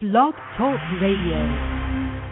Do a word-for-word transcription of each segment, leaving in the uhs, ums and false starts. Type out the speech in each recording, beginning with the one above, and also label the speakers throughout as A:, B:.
A: Blog Talk Radio.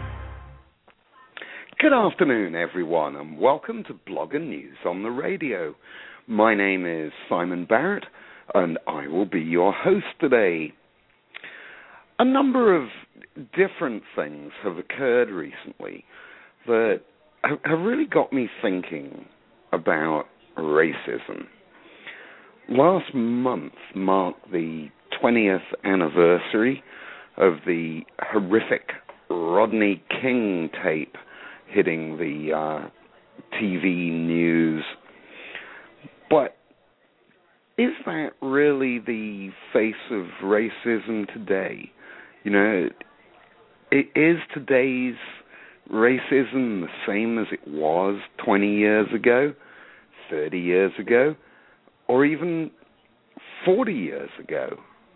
B: Good afternoon, everyone, and welcome to Blog and News on the Radio. My name is Simon Barrett, and I will be your host today. A number of different things have occurred recently that have really got me thinking about racism. Last month marked the twentieth anniversary of the horrific Rodney King tape hitting the uh, T V news. But is that really the face of racism today? You know, it is today's racism the same as it was twenty years ago, thirty years ago, or even forty years ago?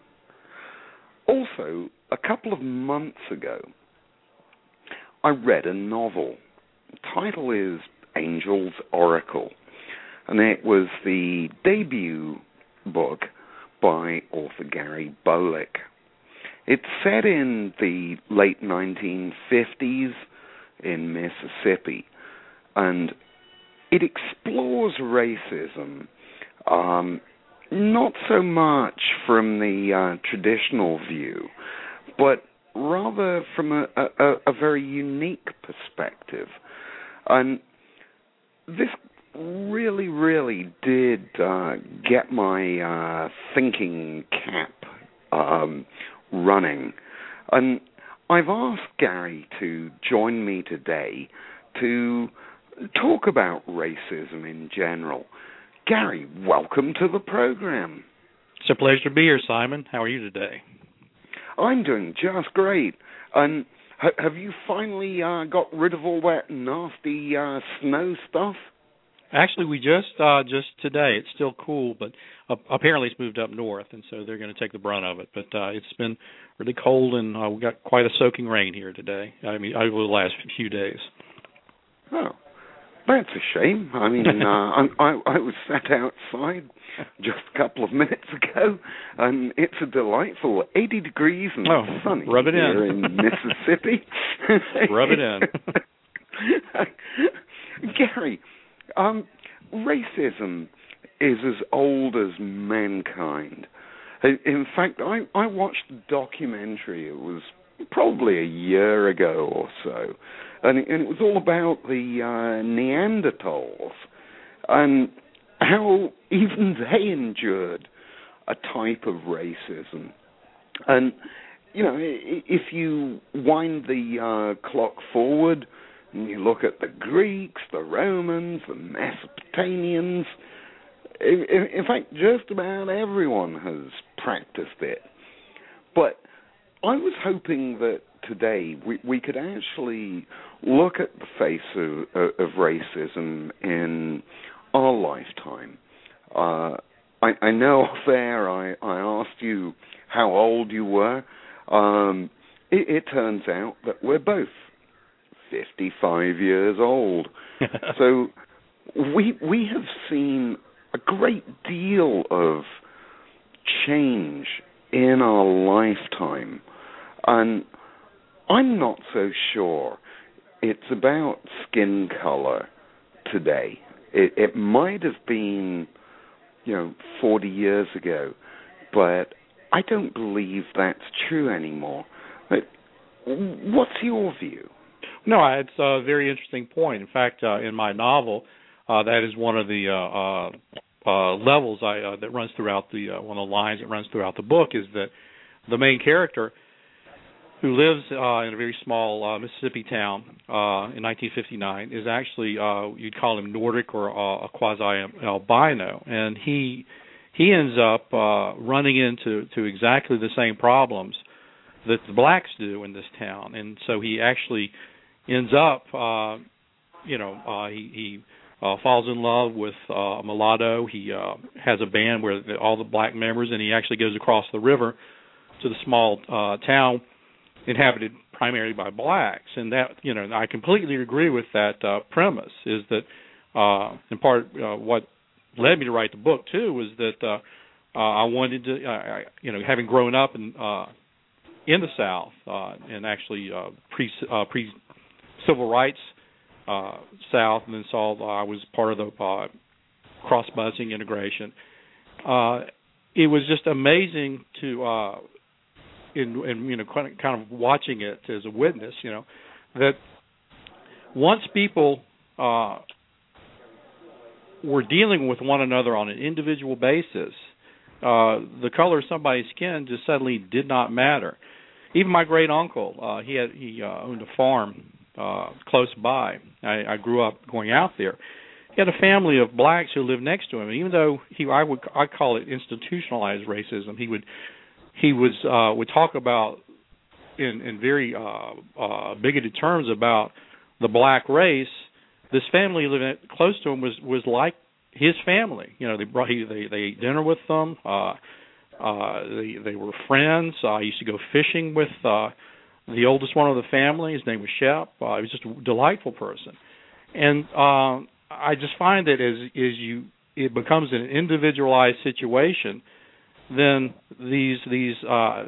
B: Also, a couple of months ago, I read a novel. The title is Angel's Oracle, and it was the debut book by author Gary Bolick. It's set in the late nineteen fifties in Mississippi, and it explores racism, um, not so much from the uh, traditional view, but rather from a, a, a very unique perspective. And this really, really did uh, get my uh, thinking cap um, running. And I've asked Gary to join me today to talk about racism in general. Gary, welcome to the program.
C: It's a pleasure to be here, Simon. How are you today?
B: I'm doing just great. And ha- have you finally uh, got rid of all that nasty uh, snow stuff?
C: Actually, we just uh, just today. It's still cool, but uh, apparently it's moved up north, and so they're going to take the brunt of it. But uh, it's been really cold, and uh, we got quite a soaking rain here today. I mean, over the last few days.
B: Oh, that's a shame. I mean, uh, I, I, I was sat outside just a couple of minutes ago, and it's a delightful eighty degrees and
C: oh,
B: sunny
C: rub it
B: here
C: in.
B: in Mississippi.
C: Rub it in.
B: Gary, um, racism is as old as mankind. In fact, I, I watched a documentary. It was probably a year ago or so, and it, and it was all about the uh, Neanderthals and how even they endured a type of racism. And, you know, if you wind the uh, clock forward and you look at the Greeks, the Romans, the Mesopotamians, in, in fact, just about everyone has practiced it. But I was hoping that today we, we could actually look at the face of, of racism in our lifetime. Uh, I, I know off air I, I asked you how old you were. Um, it, it turns out that we're both fifty-five years old. So we we have seen a great deal of change in our lifetime. And I'm not so sure it's about skin color today. It, it might have been, you know, forty years ago, but I don't believe that's true anymore. But what's your view?
C: No, it's a very interesting point. In fact, uh, in my novel, uh, that is one of the uh, uh, uh, levels I, uh, that runs throughout the uh, one of the lines that runs throughout the book is that the main character, who lives uh, in a very small uh, Mississippi town uh, in nineteen fifty-nine, is actually, uh, you'd call him Nordic or uh, a quasi-albino. And he he ends up uh, running into to exactly the same problems that the blacks do in this town. And so he actually ends up, uh, you know, uh, he, he uh, falls in love with uh, a mulatto. He uh, has a band where the, all the black members, and he actually goes across the river to the small uh, town inhabited primarily by blacks. And that, you know, I completely agree with that uh, premise, is that uh, in part uh, what led me to write the book, too, was that uh, uh, I wanted to, uh, you know, having grown up in uh, in the South, uh, and actually uh, pre uh, pre civil rights uh, South, and then saw uh, I was part of the uh, cross busing integration. Uh, it was just amazing to, uh, in, in you know, kind of watching it as a witness, you know, that once people uh, were dealing with one another on an individual basis, uh, the color of somebody's skin just suddenly did not matter. Even my great uncle, uh, he had he uh, owned a farm uh, close by. I, I grew up going out there. He had a family of blacks who lived next to him, and even though he, I would, I call it institutionalized racism. He would, he was, uh, would talk about in, in very uh, uh, bigoted terms about the black race. This family living close to him was, was like his family. You know, they brought, he, they, they ate dinner with them. Uh, uh, they, they were friends. Uh, I used to go fishing with uh, the oldest one of the family. His name was Shep. Uh, he was just a delightful person, and. Uh, I just find that as as you it becomes an individualized situation, then these these uh,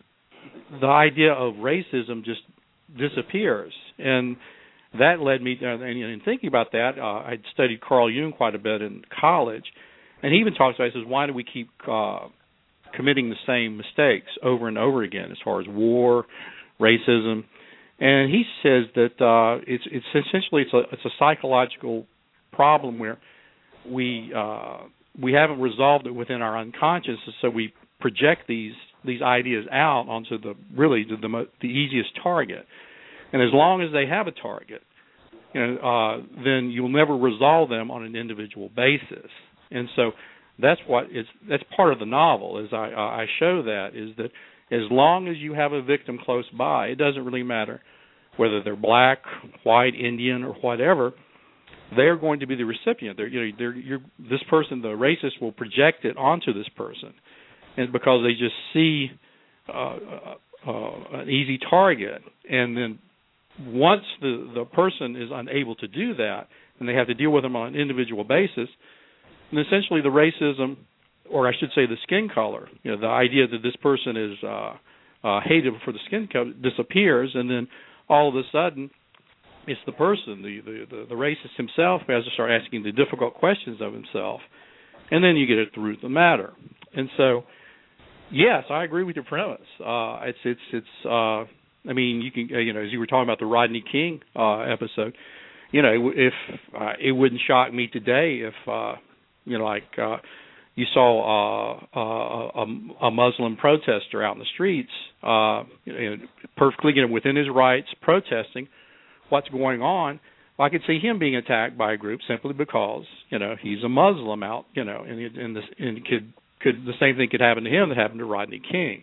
C: the idea of racism just disappears, and that led me. Uh, and in thinking about that, uh, I'd studied Carl Jung quite a bit in college, and he even talks about. He says, "Why do we keep uh, committing the same mistakes over and over again, as far as war, racism?" And he says that uh, it's it's essentially it's a it's a psychological problem where we uh, we haven't resolved it within our unconscious, so we project these these ideas out onto the really the the, the easiest target. And as long as they have a target, you know, uh, then you'll never resolve them on an individual basis. And so that's what is that's part of the novel. Is I I show that is that as long as you have a victim close by, it doesn't really matter whether they're black, white, Indian, or whatever. They're going to be the recipient. They're, you know, they're, you're, this person, the racist, will project it onto this person, and because they just see uh, uh, an easy target. And then once the, the person is unable to do that, and they have to deal with them on an individual basis, and essentially the racism, or I should say the skin color, you know, the idea that this person is uh, uh, hated for the skin color disappears, and then all of a sudden, it's the person, the, the, the, the racist himself, who has to start asking the difficult questions of himself, and then you get at the root of the matter. And so, yes, I agree with your premise. Uh, it's it's it's. Uh, I mean, you can you know, as you were talking about the Rodney King uh, episode, you know, if uh, it wouldn't shock me today if uh, you know, like uh, you saw uh, uh, a, a Muslim protester out in the streets, uh, you know, perfectly you know, within his rights, protesting what's going on. Well, I could see him being attacked by a group simply because, you know, he's a Muslim out, you know, and, and, this, and could could the same thing could happen to him that happened to Rodney King.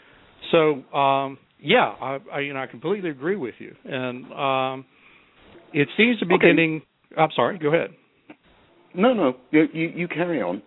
C: So, um, yeah, I, I you know I completely agree with you, and um, it seems to be
B: okay.
C: getting. I'm sorry. Go ahead.
B: No, no, you, you you carry on.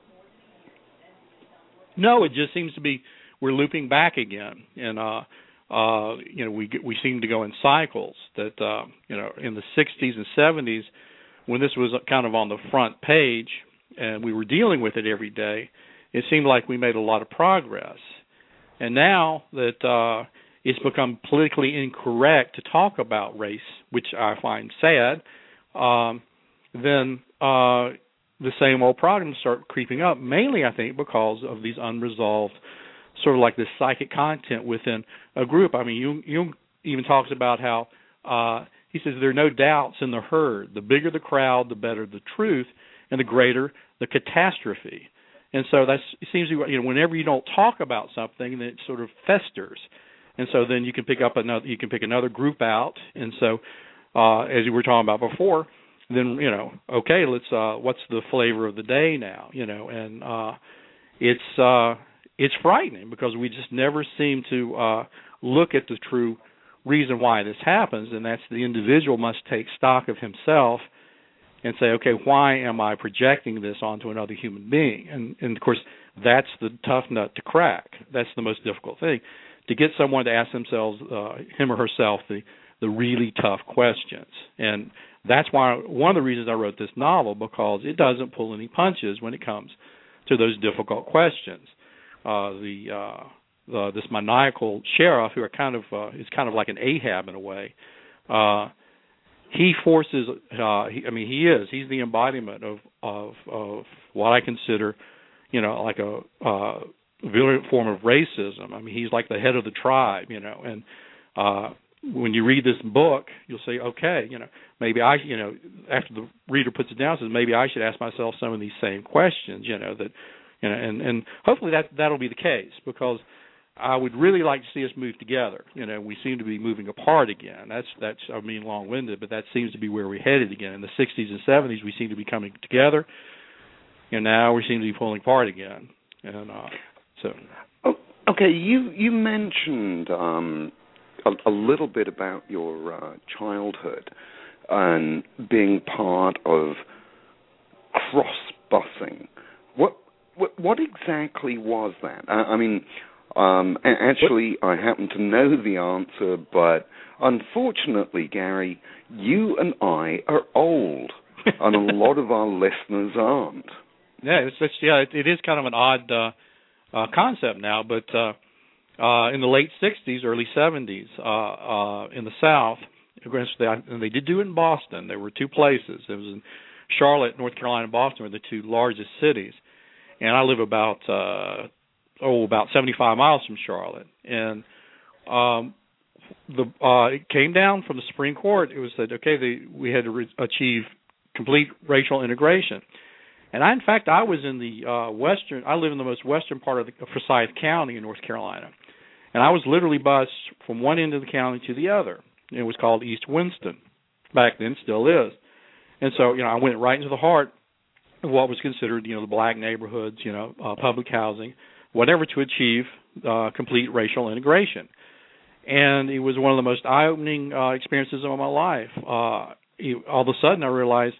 C: No, it just seems to be we're looping back again, and. Uh, Uh, you know, we we seem to go in cycles. That uh, you know, in the sixties and seventies, when this was kind of on the front page and we were dealing with it every day, it seemed like we made a lot of progress. And now that uh, it's become politically incorrect to talk about race, which I find sad, um, then uh, the same old problems start creeping up. Mainly, I think, because of these unresolved. Sort of like the psychic content within a group. I mean, Jung, Jung even talks about how uh, he says there are no doubts in the herd. The bigger the crowd, the better the truth, and the greater the catastrophe. And so that's it seems to you know whenever you don't talk about something, then it sort of festers. And so then you can pick up another you can pick another group out. And so uh, as you were talking about before, then you know okay, let's uh, what's the flavor of the day now? You know, and uh, it's. Uh, It's frightening because we just never seem to uh, look at the true reason why this happens, and that's the individual must take stock of himself and say, okay, why am I projecting this onto another human being? And, and of course, that's the tough nut to crack. That's the most difficult thing, to get someone to ask themselves, uh, him or herself, the, the really tough questions. And that's why one of the reasons I wrote this novel, because it doesn't pull any punches when it comes to those difficult questions. Uh, the uh, uh, this maniacal sheriff, who are kind of uh, is kind of like an Ahab in a way. Uh, he forces. Uh, he, I mean, he is. He's the embodiment of of, of what I consider, you know, like a uh, virulent form of racism. I mean, he's like the head of the tribe, you know, and uh, when you read this book, you'll say, okay, you know, maybe I, you know, after the reader puts it down, says maybe I should ask myself some of these same questions, you know, that, you know, and, and hopefully that that'll be the case, because I would really like to see us move together. You know, we seem to be moving apart again. That's that's I mean long-winded, but that seems to be where we're headed again. In the sixties and seventies, we seem to be coming together, and now we seem to be pulling apart again. And uh, so,
B: oh, okay, you you mentioned um, a, a little bit about your uh, childhood and being part of cross-busing. What what, what exactly was that? I, I mean. Um, actually, I happen to know the answer, but unfortunately, Gary, you and I are old, and a lot of our listeners aren't.
C: Yeah, it's, it's yeah, it, it is kind of an odd uh, uh, concept now, but uh, uh, in the late sixties, early seventies, uh, uh, in the South, and they did do it in Boston. There were two places. It was in Charlotte, North Carolina, and Boston were the two largest cities, and I live about. Uh, oh, about seventy-five miles from Charlotte. And um, the uh, it came down from the Supreme Court. It was said, okay, the, we had to re- achieve complete racial integration. And I, in fact, I was in the uh, western, I live in the most western part of, the, of Forsyth County in North Carolina. And I was literally bused from one end of the county to the other. It was called East Winston. Back then, still is. And so, you know, I went right into the heart of what was considered, you know, the black neighborhoods, you know, uh, public housing, whatever, to achieve uh, complete racial integration. And it was one of the most eye-opening uh, experiences of my life. Uh, it, all of a sudden, I realized,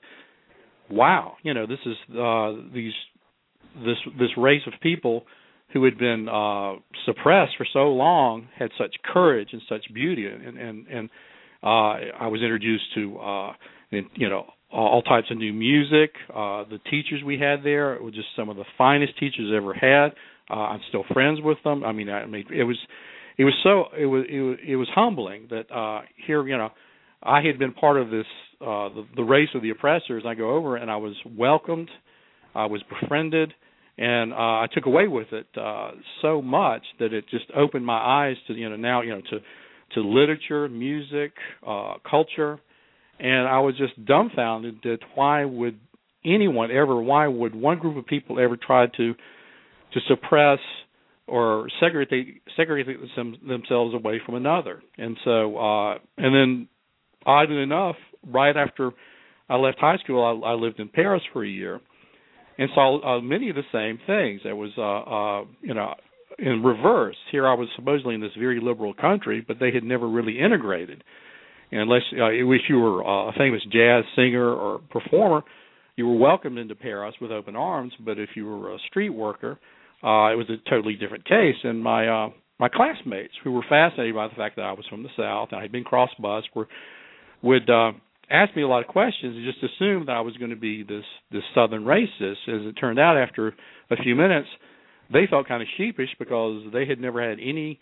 C: wow, you know, this is uh, these this this race of people who had been uh, suppressed for so long had such courage and such beauty, and and and uh, I was introduced to uh, you know all types of new music. Uh, the teachers we had there were just some of the finest teachers I ever had. Uh, I'm still friends with them. I mean, I mean, it was, it was so, it was, it was, it was humbling that uh, here, you know, I had been part of this, uh, the, the race of the oppressors. I go over and I was welcomed, I was befriended, and uh, I took away with it uh, so much that it just opened my eyes to, you know, now, you know, to, to literature, music, uh, culture, and I was just dumbfounded that why would anyone ever, why would one group of people ever try to to suppress or segregate segregate them, themselves away from another. And so, uh, and then, oddly enough, right after I left high school, I, I lived in Paris for a year and saw uh, many of the same things. It was, uh, uh, you know, in reverse. Here I was supposedly in this very liberal country, but they had never really integrated. And unless uh, if you were uh, a famous jazz singer or performer, you were welcomed into Paris with open arms. But if you were a street worker, Uh, it was a totally different case, and my uh, my classmates, who were fascinated by the fact that I was from the South and I had been cross-bused, were would uh, ask me a lot of questions and just assume that I was going to be this this Southern racist. As it turned out, after a few minutes, they felt kind of sheepish because they had never had any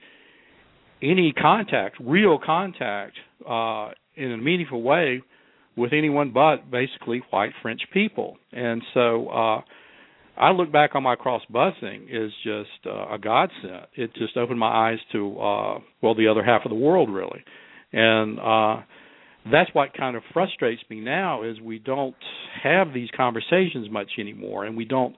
C: any contact, real contact, uh, in a meaningful way with anyone but basically white French people, and so. Uh, I look back on my cross-busing as just uh, a godsend. It just opened my eyes to, uh, well, the other half of the world, really. And uh, that's what kind of frustrates me now is we don't have these conversations much anymore, and we don't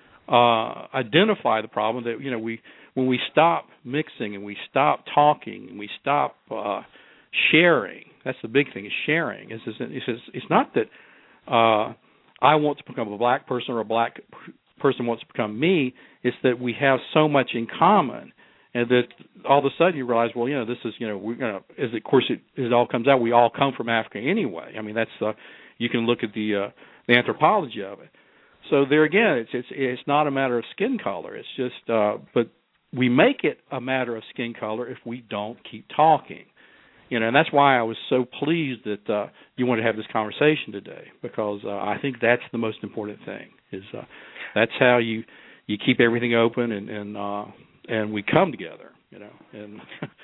C: uh, identify the problem that, you know, we when we stop mixing and we stop talking and we stop uh, sharing, that's the big thing, is sharing. It's, it's, it's not that uh, I want to become a black person or a black person wants to become me. It's that we have so much in common, and that all of a sudden you realize, well, you know, this is, you know, we're gonna, as of course it, it all comes out, we all come from Africa anyway. I mean, that's uh, you can look at the uh, the anthropology of it. So there again, it's it's it's not a matter of skin color. It's just, uh, but we make it a matter of skin color if we don't keep talking. You know, and that's why I was so pleased that uh, you wanted to have this conversation today, because uh, I think that's the most important thing. Is uh, that's how you you keep everything open and and uh, and we come together, you know. And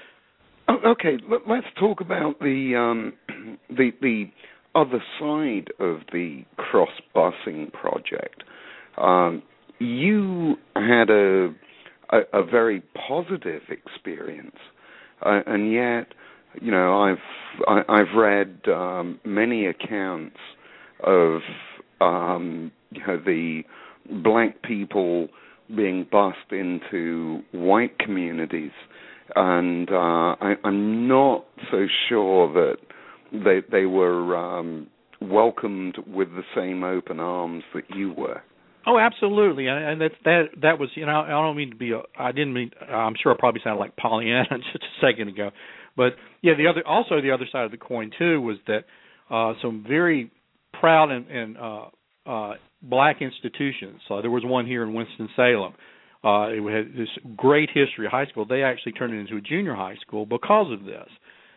B: okay, let's talk about the um, the the other side of the cross-busing project. Um, you had a, a a very positive experience, uh, and yet, you know, I've I, I've read um, many accounts of um, you know, the black people being bussed into white communities, and uh, I, I'm not so sure that they they were um, welcomed with the same open arms that you were.
C: Oh, absolutely, and, and that that that was, you know, I don't mean to be, a, I didn't mean, I'm sure I probably sounded like Pollyanna just a second ago, but yeah, the other, also the other side of the coin too was that uh, some very proud and, and uh, uh, black institutions. So there was one here in Winston-Salem. Uh, it had this great history of high school. They actually turned it into a junior high school because of this,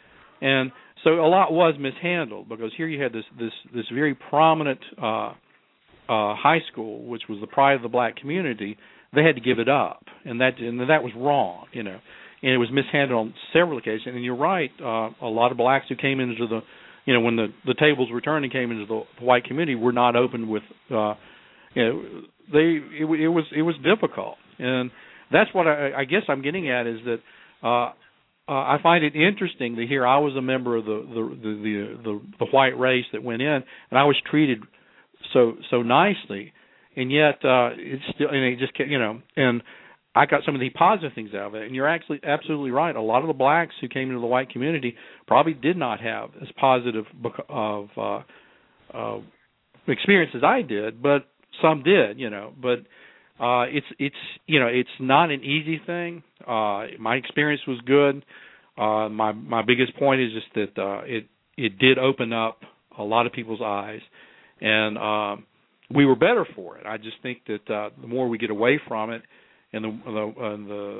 C: and so a lot was mishandled because here you had this this this very prominent Uh, Uh, high school, which was the pride of the black community. They had to give it up, and that and that was wrong, you know. And it was mishandled on several occasions. And you're right, uh, a lot of blacks who came into the, you know, when the, the tables were turned and came into the, the white community were not open with, uh, you know, they it, it was it was difficult, and that's what I, I guess I'm getting at is that uh, uh, I find it interesting to hear I was a member of the the the, the, the, the white race that went in, and I was treated so so nicely, and yet uh, it's still, and it just, you know, and I got some of the positive things out of it. And you're actually absolutely right. A lot of the blacks who came into the white community probably did not have as positive of uh, uh, experience as I did, but some did, you know. But uh, it's it's you know it's not an easy thing. Uh, my experience was good. Uh, my my biggest point is just that uh, it it did open up a lot of people's eyes. And um, we were better for it. I just think that uh, the more we get away from it, and the, the, uh, the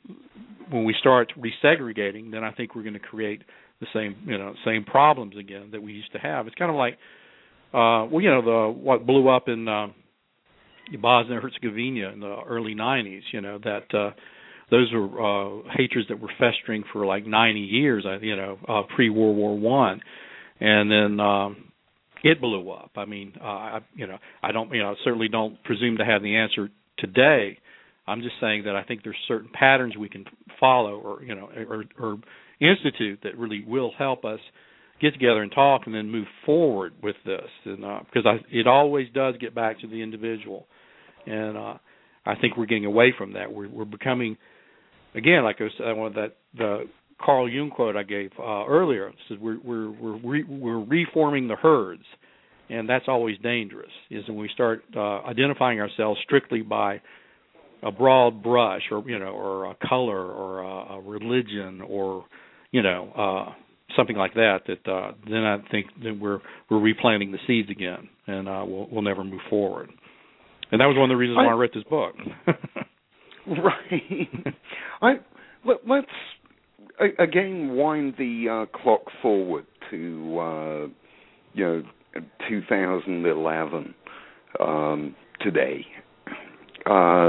C: when we start resegregating, then I think we're going to create the same, you know, same problems again that we used to have. It's kind of like, uh, well, you know, the what blew up in uh, Bosnia Herzegovina in the early nineties. You know that uh, those were uh, hatreds that were festering for like ninety years. You know, uh, pre-World War One, and then. Um, It blew up. I mean, uh, I, you know, I don't, you know, certainly don't presume to have the answer today. I'm just saying that I think there's certain patterns we can follow, or you know, or, or institute that really will help us get together and talk, and then move forward with this. And uh, because I, it always does get back to the individual, and uh, I think we're getting away from that. We're, we're becoming, again, like I was saying, one of that the. Carl Jung quote I gave uh, earlier says we're we're we're, re, we're reforming the herds, and that's always dangerous. Is when we start uh, identifying ourselves strictly by a broad brush, or you know, or a color, or a, a religion, or you know, uh, something like that. That uh, then I think that we're we're replanting the seeds again, and uh, we'll we'll never move forward. And that was one of the reasons why I, I read this book.
B: Right. I let, let's. Again, wind the uh, clock forward to uh, you know two thousand eleven um, today. Uh,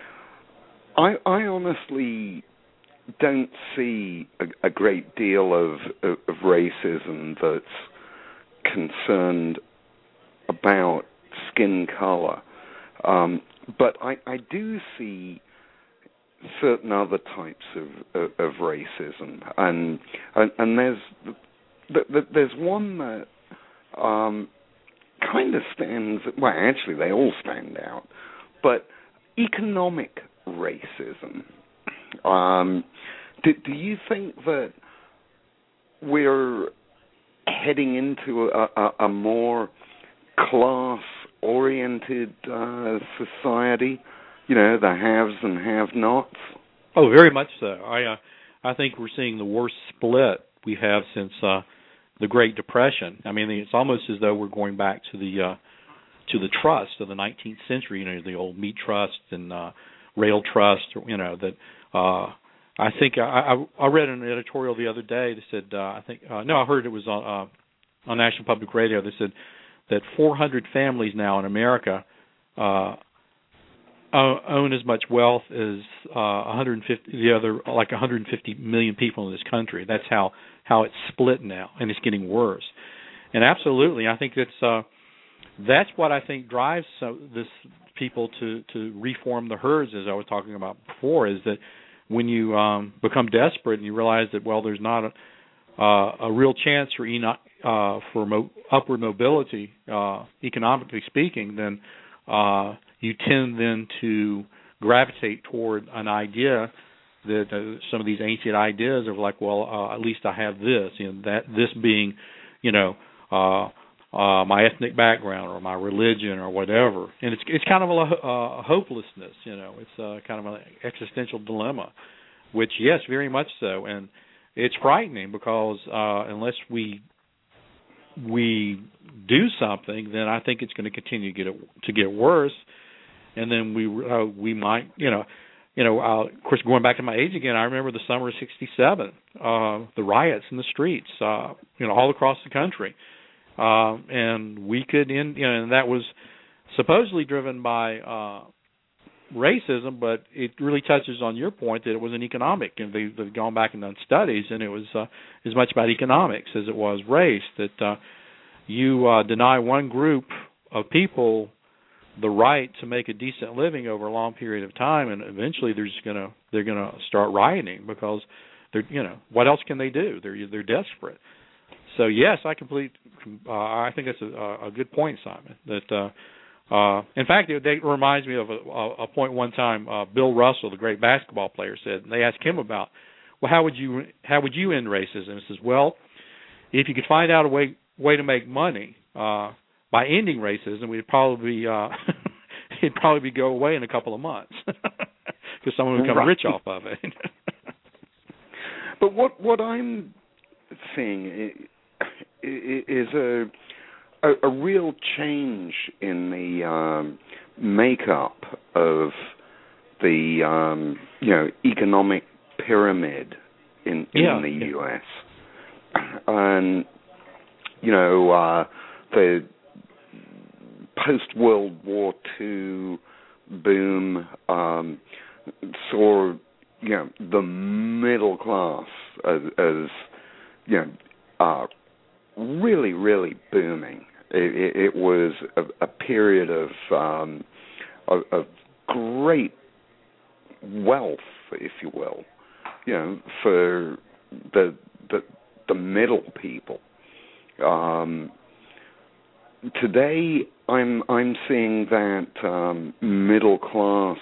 B: I, I honestly don't see a, a great deal of, of, of racism that's concerned about skin color, um, but I, I do see certain other types of, of, of racism, and, and and there's there's one that um, kind of stands. Well, actually, they all stand out, but economic racism. Um, do, do you think that we're heading into a, a, a more class-oriented uh, society? You know, the haves and have-nots.
C: Oh, very much so. I uh, I think we're seeing the worst split we have since uh, the Great Depression. I mean, it's almost as though we're going back to the uh, to the trust of the nineteenth century. You know, the old meat trust and uh, rail trust. You know that. Uh, I think I, I, I read an editorial the other day that said uh, I think uh, no, I heard it was on uh, on National Public Radio. They said that four hundred families now in America. Uh, own as much wealth as uh, one hundred fifty the other, like one hundred fifty million people in this country. That's how how it's split now, and it's getting worse. And absolutely, I think that's uh, that's what I think drives so, this people to to reform the herds, as I was talking about before, is that when you um, become desperate and you realize that, well, there's not a, uh, a real chance for eno- uh, for mo- upward mobility, uh, economically speaking, then uh, you tend then to gravitate toward an idea that uh, some of these ancient ideas of like, well, uh, at least I have this, you know, that this being, you know, uh, uh, my ethnic background or my religion or whatever, and it's it's kind of a, a hopelessness, you know, it's uh, kind of an existential dilemma, which yes, very much so, and it's frightening because uh, unless we we do something, then I think it's going to continue to get to get worse, and then we uh, we might, you know. You know, uh, of course, going back to my age again, I remember the summer of sixty-seven, uh, the riots in the streets, uh, you know, all across the country. Uh, and we could, in, you know, and that was supposedly driven by uh, racism, but it really touches on your point that it was an economic, and they, they've gone back and done studies, and it was uh, as much about economics as it was race, that uh, you uh, deny one group of people the right to make a decent living over a long period of time, and eventually they're just gonna they're gonna start rioting because they're you know what else can they do? They're they're desperate. So yes, I complete. Uh, I think that's a, a good point, Simon. That uh, uh, in fact, it, it reminds me of a, a point one time. Uh, Bill Russell, the great basketball player, said. And they asked him about, well, how would you how would you end racism? And he says, well, if you could find out a way way to make money. Uh, By ending racism, we'd probably uh, it'd probably go away in a couple of months because someone would become right. rich off of it.
B: But what what I'm seeing is a a, a real change in the um, makeup of the um, you know economic pyramid in in
C: yeah,
B: the
C: yeah.
B: U S and you know uh, the post-World War Two boom um, saw, you know, the middle class as, as you know, uh, really, really booming. It, it, it was a, a period of, um, of of great wealth, if you will, you know, for the the, the middle people. Um, Today, I'm I'm seeing that um, middle class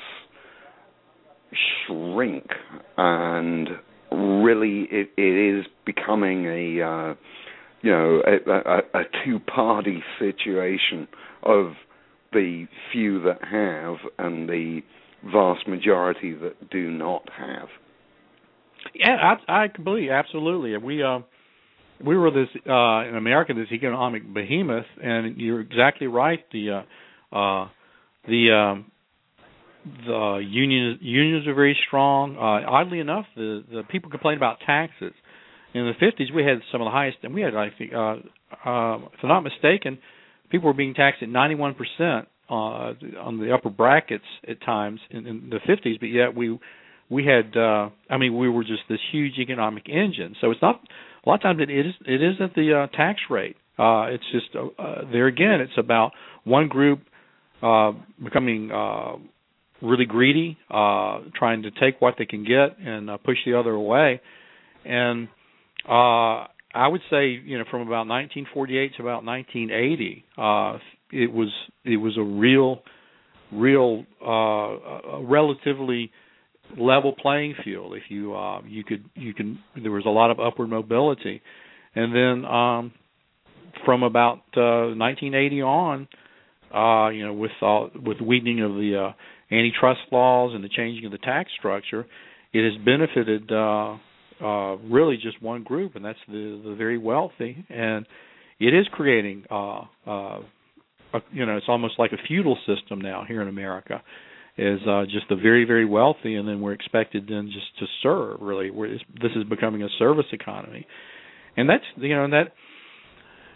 B: shrink, and really, it, it is becoming a uh, you know a, a, a two-party situation of the few that have and the vast majority that do not have.
C: Yeah, I, I completely, absolutely. We uh, we were this uh, in America, this economic behemoth, and you're exactly right. The uh, uh, the um, the unions unions are very strong. Uh, oddly enough, the the people complain about taxes. In the fifties, we had some of the highest, and we had, I think, uh, uh, if I'm not mistaken, people were being taxed at ninety-one percent uh, on the upper brackets at times in, in the fifties, but yet we we had, uh, I mean, we were just this huge economic engine. So it's not, a lot of times it is it isn't the uh, tax rate. Uh, it's just uh, uh, there again. It's about one group uh, becoming uh, really greedy, uh, trying to take what they can get and uh, push the other away, and Uh, I would say, you know, from about nineteen forty-eight to about nineteen eighty, uh, it was it was a real, real, uh, a relatively level playing field. If you uh, you could you can there was a lot of upward mobility, and then um, from about uh, nineteen eighty on, uh, you know, with uh, with weakening of the uh, antitrust laws and the changing of the tax structure, it has benefited. Uh, Uh, really just one group, and that's the, the very wealthy, and it is creating, uh, uh, a, you know, it's almost like a feudal system now here in America, is uh, just the very, very wealthy, and then we're expected then just to serve, really. We're, this is becoming a service economy, and that's, you know, that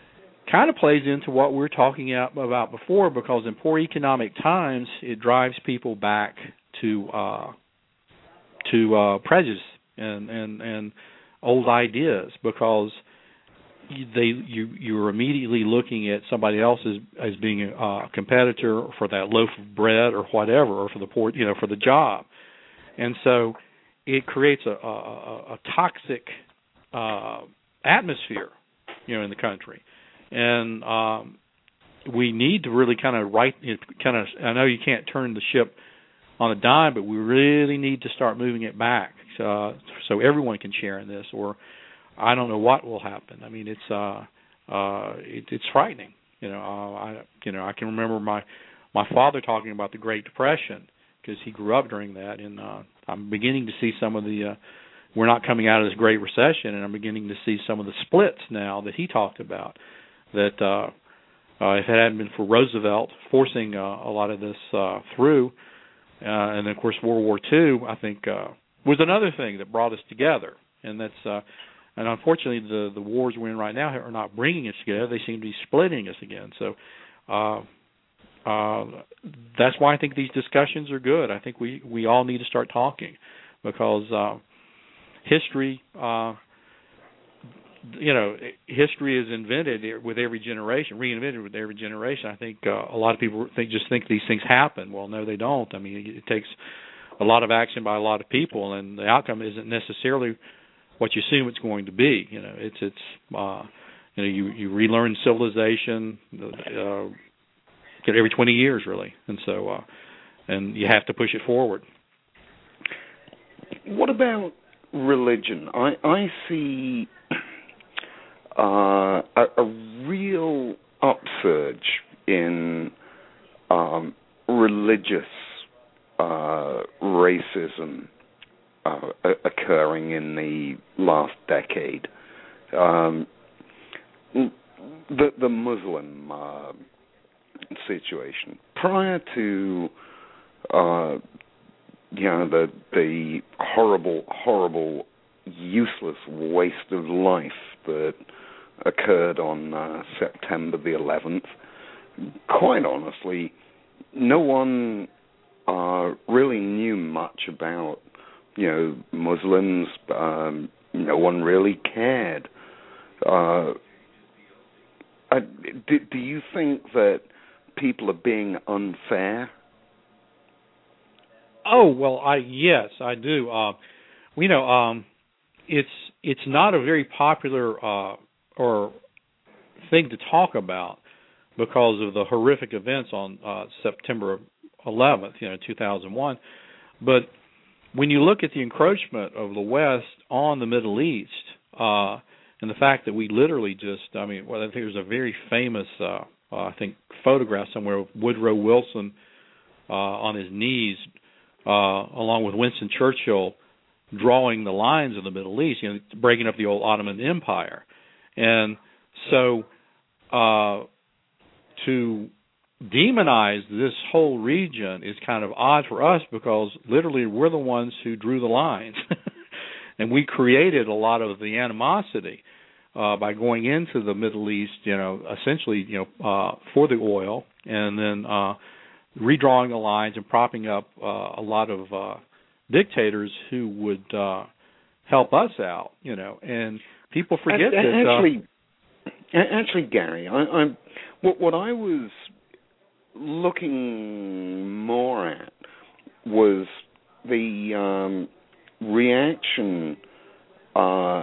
C: kind of plays into what we were talking about before, because in poor economic times, it drives people back to uh, to uh, prejudice and, and and old ideas, because they you you're immediately looking at somebody else as as being a competitor for that loaf of bread or whatever, or for the poor, you know, for the job, and so it creates a, a, a toxic uh, atmosphere, you know, in the country, and um, we need to really kind of right, you know, kind of. I know you can't turn the ship on a dime, but we really need to start moving it back, uh, so everyone can share in this, or I don't know what will happen. I mean, it's uh, uh, it, it's frightening. You know, uh, I you know I can remember my my father talking about the Great Depression, because he grew up during that, and uh, I'm beginning to see some of the. Uh, we're not coming out of this Great Recession, and I'm beginning to see some of the splits now that he talked about. That uh, uh, if it hadn't been for Roosevelt forcing uh, a lot of this uh, through. Uh, and, of course, World War Two, I think, uh, was another thing that brought us together. And that's, uh, and unfortunately, the, the wars we're in right now are not bringing us together. They seem to be splitting us again. So uh, uh, that's why I think these discussions are good. I think we, we all need to start talking, because uh, history, uh, you know, history is invented with every generation, reinvented with every generation. I think uh, a lot of people think just think these things happen. Well, no, they don't. I mean, it takes a lot of action by a lot of people, and the outcome isn't necessarily what you assume it's going to be. You know, it's it's uh, you know you you relearn civilization uh, every twenty years, really, and so uh, and you have to push it forward.
B: What about religion? I I see. Uh, a, a real upsurge in um, religious uh, racism uh, occurring in the last decade. Um, the, the Muslim uh, situation, prior to uh, you know the the horrible, horrible, useless waste of life that occurred on uh, September the eleventh, quite honestly, no one uh, really knew much about, you know, Muslims. Um, no one really cared. Uh, I, do, do you think that people are being unfair?
C: Oh, well, I yes, I do. Uh, you know, um, it's it's not a very popular uh, or thing to talk about because of the horrific events on uh, September eleventh, you know, two thousand one. But when you look at the encroachment of the West on the Middle East, uh, and the fact that we literally just, I mean, well, I think there's a very famous, uh, uh, I think, photograph somewhere of Woodrow Wilson uh, on his knees, uh, along with Winston Churchill, drawing the lines of the Middle East, you know, breaking up the old Ottoman Empire. And so uh, to demonize this whole region is kind of odd for us, because literally we're the ones who drew the lines. And we created a lot of the animosity uh, by going into the Middle East, you know, essentially, you know, uh, for the oil, and then uh, redrawing the lines and propping up uh, a lot of uh, dictators who would uh, help us out, you know. And people forget
B: and, and
C: that.
B: Actually, uh, actually, Gary, I, I'm, what, what I was looking more at was the um, reaction uh,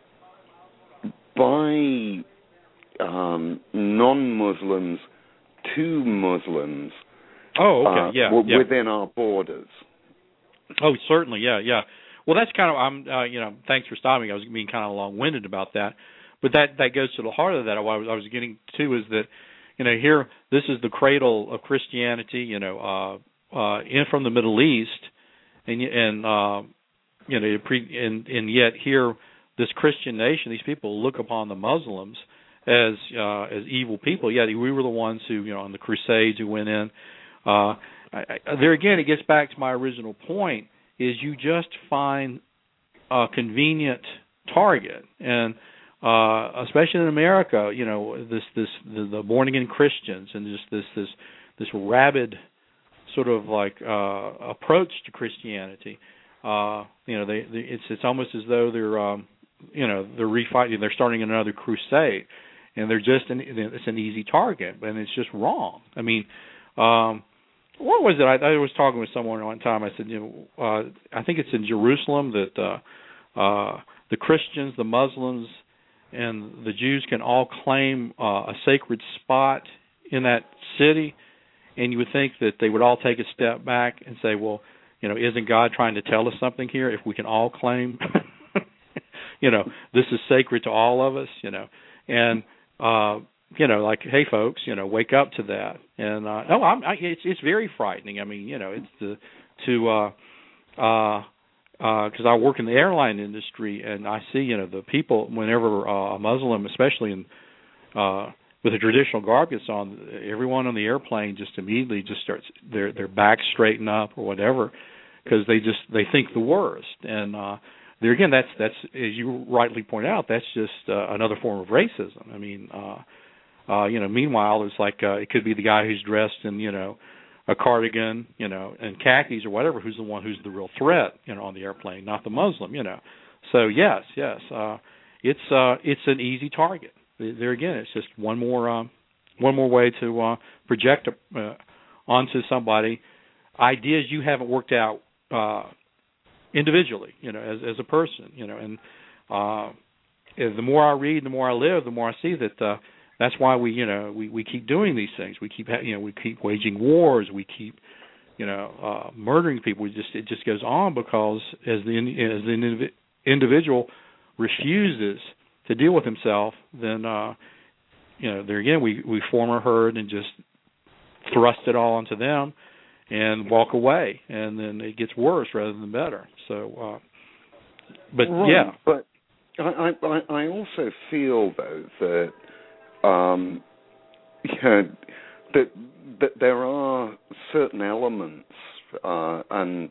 B: by um, non-Muslims to Muslims.
C: Oh, okay,
B: uh,
C: yeah,
B: w-
C: yeah.
B: within our borders.
C: Oh, certainly, yeah, yeah. Well, that's kind of, I'm, uh, you know, thanks for stopping. I was being kind of long-winded about that, but that, that goes to the heart of that. What I was, I was getting to is that, you know, here, this is the cradle of Christianity, you know, uh, uh, in from the Middle East, and and uh, you know, pre, and and yet here, this Christian nation, these people look upon the Muslims as uh, as evil people. Yet we were the ones who, you know, on the Crusades who went in. Uh, I, I, there again, it gets back to my original point: is you just find a convenient target, and uh, especially in America, you know, this this the, the born again Christians and just this this this rabid sort of like uh, approach to Christianity. Uh, you know, they, they it's it's almost as though they're um, you know they're refighting, they're starting another crusade, and they're just an, it's an easy target, and it's just wrong. I mean, um, what was it? I, I was talking with someone one time. I said, you know, uh, I think it's in Jerusalem that uh, uh, the Christians, the Muslims, and the Jews can all claim uh, a sacred spot in that city, and you would think that they would all take a step back and say, well, you know, isn't God trying to tell us something here if we can all claim, you know, this is sacred to all of us, you know, and, uh, you know, like, hey, folks, you know, wake up to that. And, uh, no, I'm, I, it's it's very frightening. I mean, you know, it's the, to, uh, uh, because I work in the airline industry, and I see, you know, the people, whenever uh, a Muslim, especially in, uh, with a traditional garb gets on, everyone on the airplane just immediately just starts their their back straighten up or whatever, because they just they think the worst. And uh, there again, that's that's as you rightly point out, that's just uh, another form of racism. I mean, uh, uh, you know, meanwhile, it's like uh, it could be the guy who's dressed in, you know, a cardigan, you know, and khakis or whatever, who's the one who's the real threat, you know, on the airplane, not the Muslim, you know. So yes, yes, uh, it's uh, it's an easy target. There again, it's just one more um, one more way to uh, project uh, onto somebody ideas you haven't worked out uh, individually, you know, as as a person, you know. And uh, the more I read, the more I live, the more I see that uh, that's why we, you know, we, we keep doing these things. We keep, you know, we keep waging wars. We keep, you know, uh, murdering people. We just it just goes on because as the as the individual refuses to deal with himself, then, uh, you know, there again, we, we form a herd and just thrust it all onto them and walk away, and then it gets worse rather than better. So, uh, but
B: right,
C: yeah.
B: But I, I, I also feel, though, that, um, you know, that, that there are certain elements, uh, and,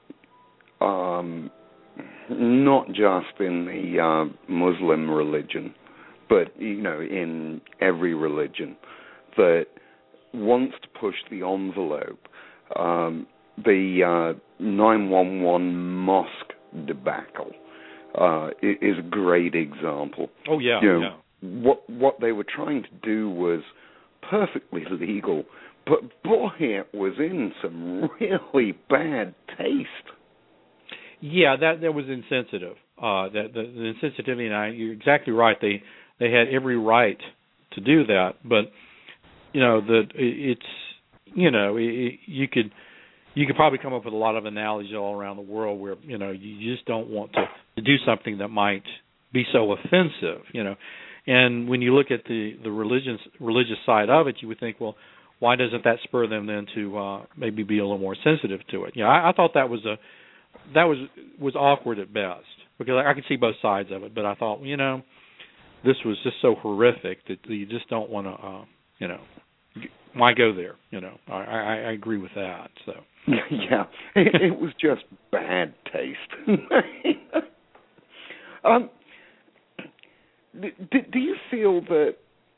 B: um, not just in the uh, Muslim religion, but, you know, in every religion, that wants to push the envelope. Um, the uh, nine one one mosque debacle uh, is a great example.
C: Oh, yeah,
B: you know,
C: yeah.
B: What, what they were trying to do was perfectly legal, but, boy, it was in some really bad taste.
C: Yeah, that that was insensitive. Uh, that the, the insensitivity, and I, you're exactly right. They they had every right to do that, but you know that it's you know it, you could you could probably come up with a lot of analogies all around the world where you know you just don't want to, to do something that might be so offensive, you know. And when you look at the the religious religious side of it, you would think, well, why doesn't that spur them then to uh, maybe be a little more sensitive to it? You know, I, I thought that was a That was was awkward at best because I, I could see both sides of it. But I thought, you know, this was just so horrific that you just don't want to, uh, you know, why go there? You know, I, I, I agree with that. So
B: yeah, it, it was just bad taste. um, do, do you feel that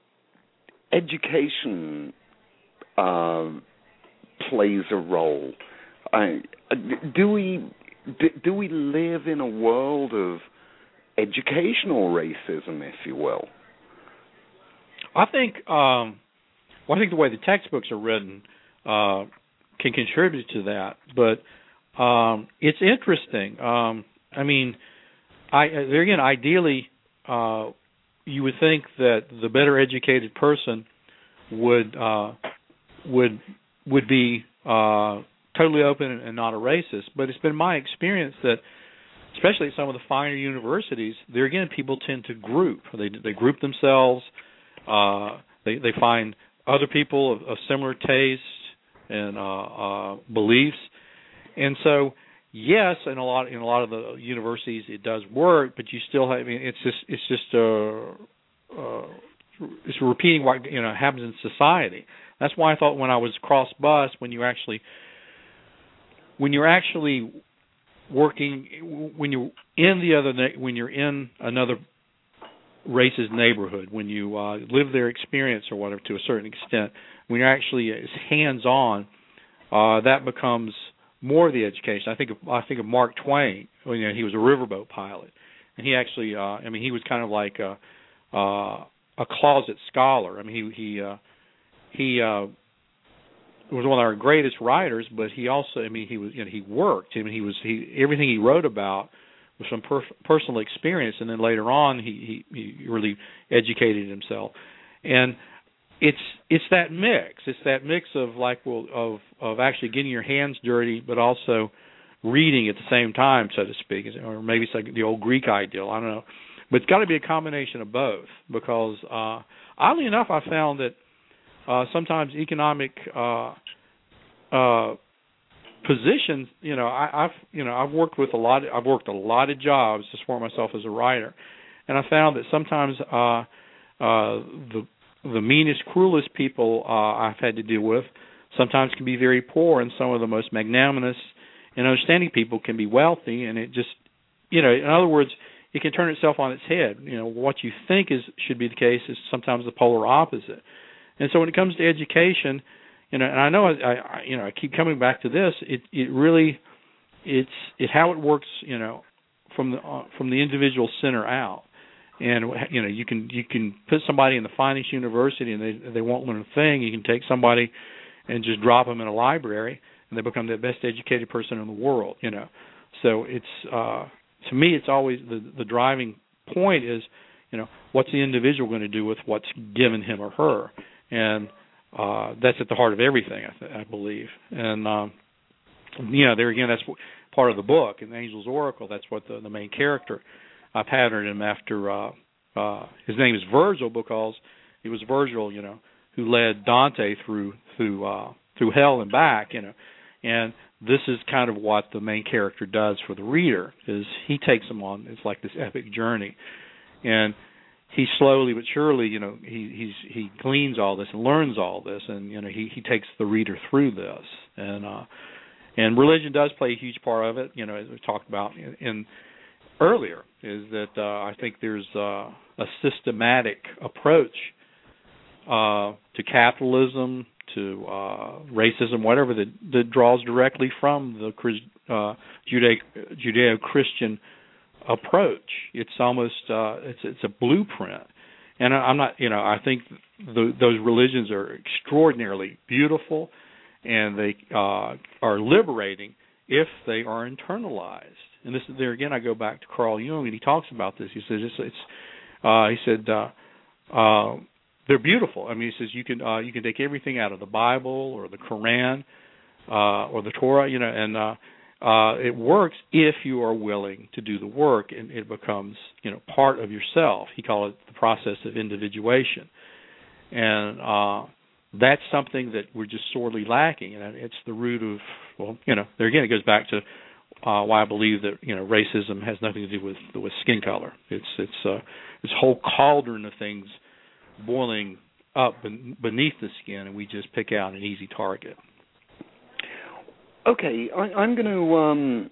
B: education uh, plays a role? I, do we do, do we live in a world of educational racism, if you will?
C: I think um, well, I think the way the textbooks are written uh, can contribute to that, but um, it's interesting. Um, I mean, I there again, ideally, uh, you would think that the better educated person would uh, would would be uh, totally open and not a racist, but it's been my experience that, especially at some of the finer universities, there again people tend to group. They they group themselves. Uh, they they find other people of, of similar tastes and uh, uh, beliefs, and so yes, in a lot in a lot of the universities it does work, but you still have. I mean, it's just it's just uh, uh, it's repeating what you know happens in society. That's why I thought when I was cross bus, when you actually when you're actually working, when you're in the other, when you're in another race's neighborhood, when you uh, live their experience or whatever to a certain extent, when you're actually hands-on, uh, that becomes more of the education. I think of I think of Mark Twain. You know, he was a riverboat pilot, and he actually, uh, I mean, he was kind of like a, uh, a closet scholar. I mean, he he uh, he uh, was one of our greatest writers, but he also, I mean, he was, you know, he worked. I mean, he was he everything he wrote about was some per- personal experience, and then later on, he, he he really educated himself, and it's it's that mix. It's that mix of like well of of actually getting your hands dirty, but also reading at the same time, so to speak, or maybe it's like the old Greek ideal. I don't know, but it's got to be a combination of both. Because uh, oddly enough, I found that uh, sometimes economic uh, uh, positions, you know, I, I've you know I've worked with a lot. I've worked a lot of jobs to support myself as a writer, and I found that sometimes uh, uh, the the meanest, cruelest people uh, I've had to deal with sometimes can be very poor, and some of the most magnanimous and understanding people can be wealthy, and it just, you know, in other words, it can turn itself on its head. You know, what you think is should be the case is sometimes the polar opposite. And so when it comes to education, you know, and I know I, I you know, I keep coming back to this. It it really, it's it how it works, you know, from the uh, from the individual center out. And you know, you can you can put somebody in the finest university and they they won't learn a thing. You can take somebody and just drop them in a library and they become the best educated person in the world. You know, so it's uh, to me it's always the the driving point is, you know, what's the individual going to do with what's given him or her, and uh, that's at the heart of everything, I, th- I believe. And um, you know, there again, that's part of the book in Angel's Oracle. That's what the, the main character. I patterned him after, uh, uh, his name is Virgil because it was Virgil, you know, who led Dante through through uh, through hell and back, you know. And this is kind of what the main character does for the reader, is he takes them on, it's like this epic journey. And he slowly but surely, you know, he he's, he gleans all this and learns all this, and, you know, he, he takes the reader through this. And uh, and religion does play a huge part of it, you know, as we talked about in, in earlier, is that uh, I think there's uh, a systematic approach uh, to capitalism, to uh, racism, whatever, that, that draws directly from the uh, Judeo- Judeo-Christian approach. It's almost uh, it's it's a blueprint, and I'm not, you know, I think the, those religions are extraordinarily beautiful, and they uh, are liberating if they are internalized. And this there again, I go back to Carl Jung, and he talks about this. He says it's, it's uh, he said uh, uh, they're beautiful. I mean, he says you can uh, you can take everything out of the Bible or the Quran uh, or the Torah, you know, and uh, uh, it works if you are willing to do the work, and it becomes, you know, part of yourself. He called it the process of individuation, and uh, that's something that we're just sorely lacking, and it's the root of, well, you know, there again it goes back to Uh, why I believe that, you know, racism has nothing to do with with skin color. It's it's uh, this whole cauldron of things boiling up ben- beneath the skin, and we just pick out an easy target.
B: Okay, I, I'm going to um,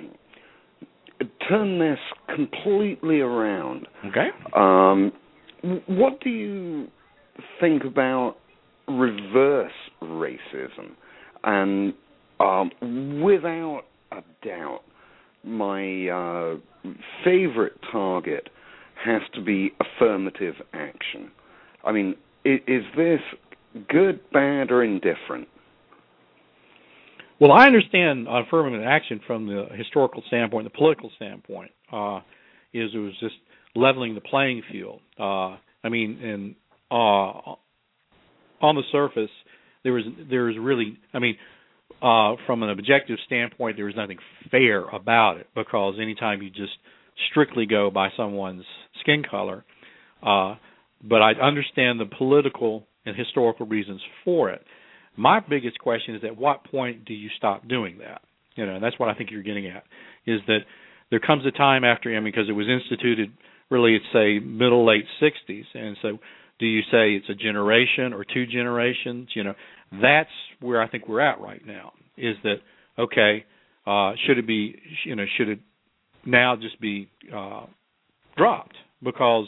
B: turn this completely around.
C: Okay.
B: Um, what do you think about reverse racism? And um, without a doubt, my uh, favorite target has to be affirmative action. I mean, is, is this good, bad, or indifferent?
C: Well, I understand affirmative action from the historical standpoint, the political standpoint, uh, is it was just leveling the playing field. Uh, I mean, and uh, on the surface, there was there was really, I mean, Uh, from an objective standpoint, there was nothing fair about it, because anytime you just strictly go by someone's skin color, uh, but I understand the political and historical reasons for it. My biggest question is, at what point do you stop doing that? You know, and that's what I think you're getting at, is that there comes a time after, I mean, because it was instituted really, it's say middle, late sixties, and so do you say it's a generation or two generations? You know, that's where I think we're at right now, is that, okay, uh, should it be, you know, should it now just be uh, dropped? Because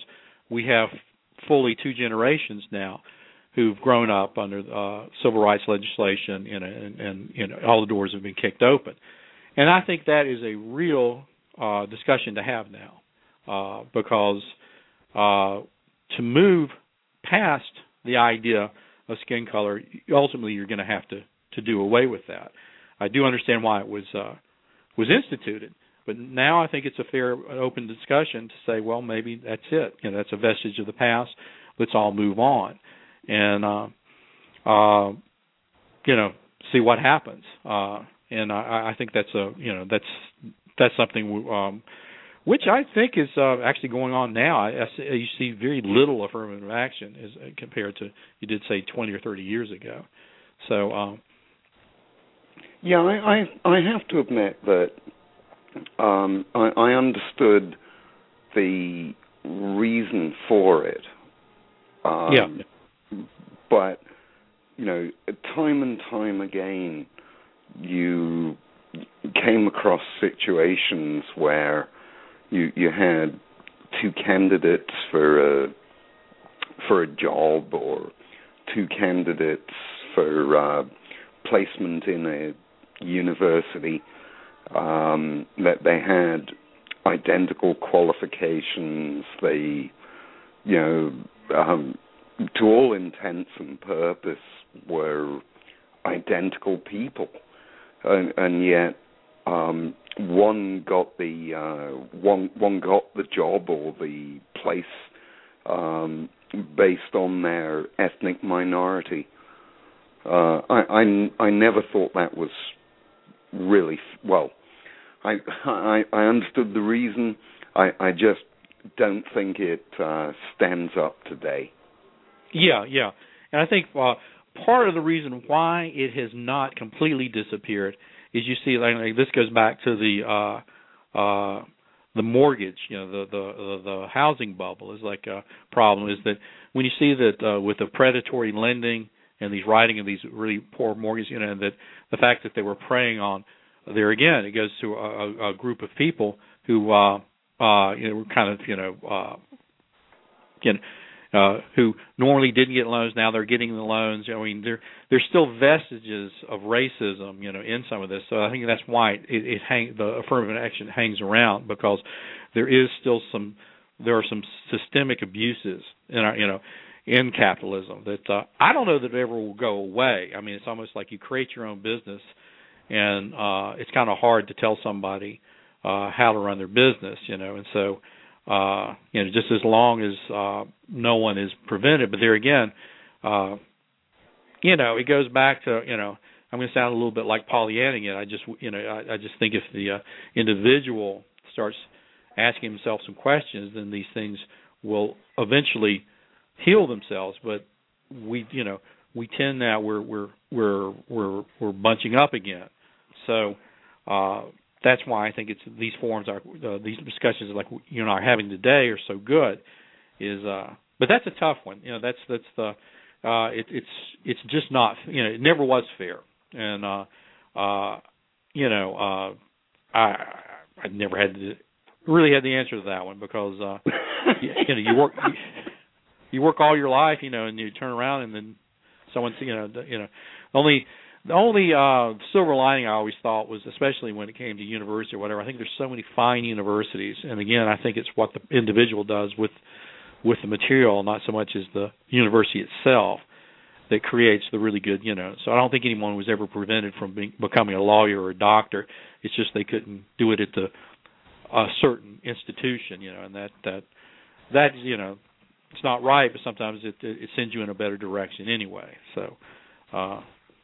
C: we have fully two generations now who've grown up under uh, civil rights legislation, you know, and, and you know, all the doors have been kicked open. And I think that is a real uh, discussion to have now, uh, because uh, to move past the idea of skin color, ultimately you're going to have to, to do away with that. I do understand why it was uh, was instituted, but now I think it's a fair, open discussion to say, well, maybe that's it. You know, that's a vestige of the past. Let's all move on, and uh, uh, you know, see what happens. Uh, and I, I think that's a, you know, that's that's something um, which I think is uh, actually going on now. I, I see, you see very little affirmative action as uh, compared to, you did say, twenty or thirty years ago. So. Um,
B: yeah, I, I I have to admit that um, I, I understood the reason for it. Um,
C: yeah.
B: But, you know, time and time again, you came across situations where you you had two candidates for a for a job, or two candidates for uh, placement in a university, um, that they had identical qualifications. They, you know, um, to all intents and purpose, were identical people, and, and yet um, one got the uh, one one got the job or the place um, based on their ethnic minority. Uh, I, I I never thought that was really well. I I, I understood the reason. I, I just don't think it uh, stands up today.
C: Yeah, yeah, and I think uh, part of the reason why it has not completely disappeared is, you see, like, like this goes back to the uh, uh, the mortgage, you know, the, the the housing bubble is like a problem. Is that when you see that uh, with the predatory lending and these writing of these really poor mortgages, you know, and that the fact that they were preying on, there again, it goes to a, a group of people who uh, uh, you know, were kind of, you know, uh, you know. Uh, who normally didn't get loans, now they're getting the loans. I mean, there there's still vestiges of racism, you know, in some of this. So I think that's why it, it hang, the affirmative action hangs around, because there is still some there are some systemic abuses in our, you know, in capitalism that uh, I don't know that it ever will go away. I mean, it's almost like you create your own business, and uh, it's kind of hard to tell somebody uh, how to run their business, you know, and so. Uh, you know, just as long as uh, no one is prevented. But there again, uh, you know, it goes back to, you know, I'm going to sound a little bit like Pollyanning it. I just, you know, I, I just think if the uh, individual starts asking himself some questions, then these things will eventually heal themselves. But we, you know, we tend now we're we're we're we're we're bunching up again. So. Uh, That's why I think it's these forums are uh, these discussions like you and I are having today are so good. Is uh, but that's a tough one. You know, that's that's the uh, it, it's it's just not, you know, it never was fair, and uh, uh, you know uh, I I never had to, really had the answer to that one, because uh, you, you know you work you, you work all your life, you know, and you turn around and then someone, you know you know only. The only uh, silver lining I always thought was, especially when it came to university or whatever, I think there's so many fine universities, and again, I think it's what the individual does with with the material, not so much as the university itself, that creates the really good, you know. So I don't think anyone was ever prevented from being, becoming a lawyer or a doctor. It's just they couldn't do it at the a certain institution, you know, and that that that you know, it's not right, but sometimes it it sends you in a better direction anyway. So. Uh,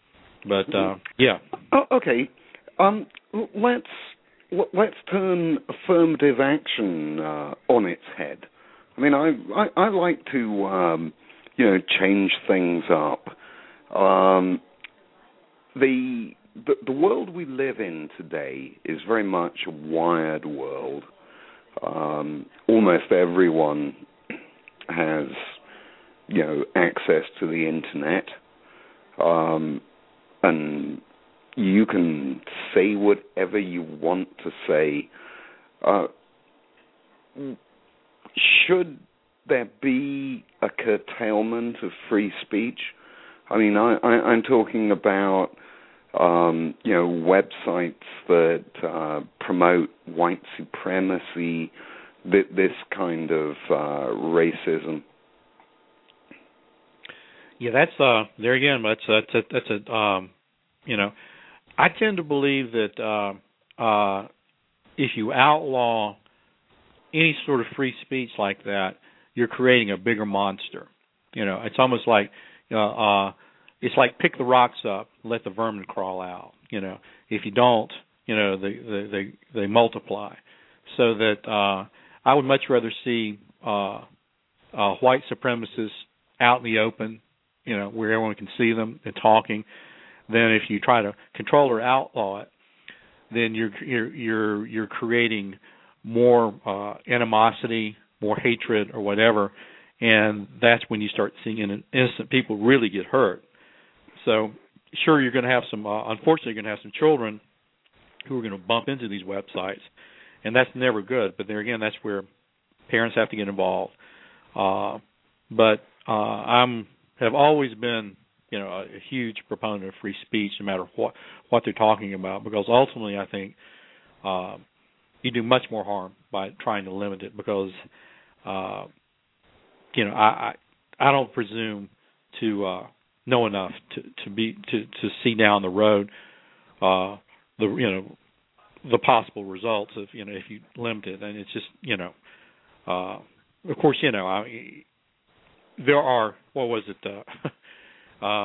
C: But uh, yeah.
B: Oh, okay. Um, let's let's turn affirmative action uh, on its head. I mean, I I, I like to um, you know, change things up. Um, the, the the world we live in today is very much a wired world. Um, almost everyone has, you know, access to the internet. Um, And you can say whatever you want to say. Uh, should there be a curtailment of free speech? I mean, I, I, I'm talking about, um, you know, websites that uh, promote white supremacy, th- this kind of uh, racism.
C: Yeah, that's uh, there again. That's a, that's a, that's a um, you know, I tend to believe that uh, uh, if you outlaw any sort of free speech like that, you're creating a bigger monster. You know, it's almost like uh, uh, it's like pick the rocks up, let the vermin crawl out. You know, if you don't, you know, they they they, they multiply. So that uh, I would much rather see uh, uh, white supremacists out in the open, you know, where everyone can see them and talking, than if you try to control or outlaw it, then you're you're you're you're creating more uh, animosity, more hatred, or whatever, and that's when you start seeing innocent people really get hurt. So, sure, you're going to have some. Uh, unfortunately, you're going to have some children who are going to bump into these websites, and that's never good. But there again, that's where parents have to get involved. Uh, but uh, I'm have always been, you know, a, a huge proponent of free speech, no matter what what they're talking about, because ultimately, I think. Uh, You do much more harm by trying to limit it because, uh, you know, I, I I don't presume to uh, know enough to, to be to, to see down the road uh, the you know the possible results of, you know, if you limit it, and it's just, you know, uh, of course, you know, I, there are, what was it, uh, uh,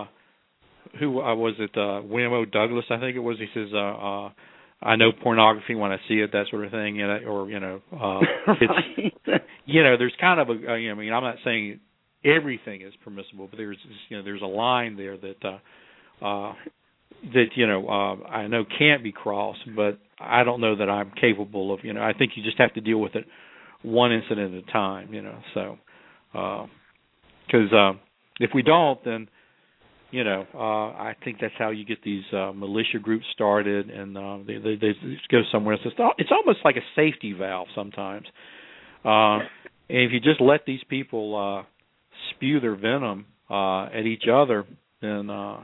C: who uh, was it, uh, William O. Douglas, I think it was. He says. Uh, uh, I know pornography when I see it, that sort of thing, you know, or, you know, uh, it's, you know, there's kind of a, I mean, I'm not saying everything is permissible, but there's, you know, there's a line there that, uh, uh, that, you know, uh, I know can't be crossed, but I don't know that I'm capable of, you know, I think you just have to deal with it one incident at a time, you know, so, uh, because uh, if we don't, then, you know, uh, I think that's how you get these uh, militia groups started, and uh, they, they they just go somewhere else. It's, it's almost like a safety valve sometimes. Uh, and if you just let these people uh, spew their venom uh, at each other, then, uh,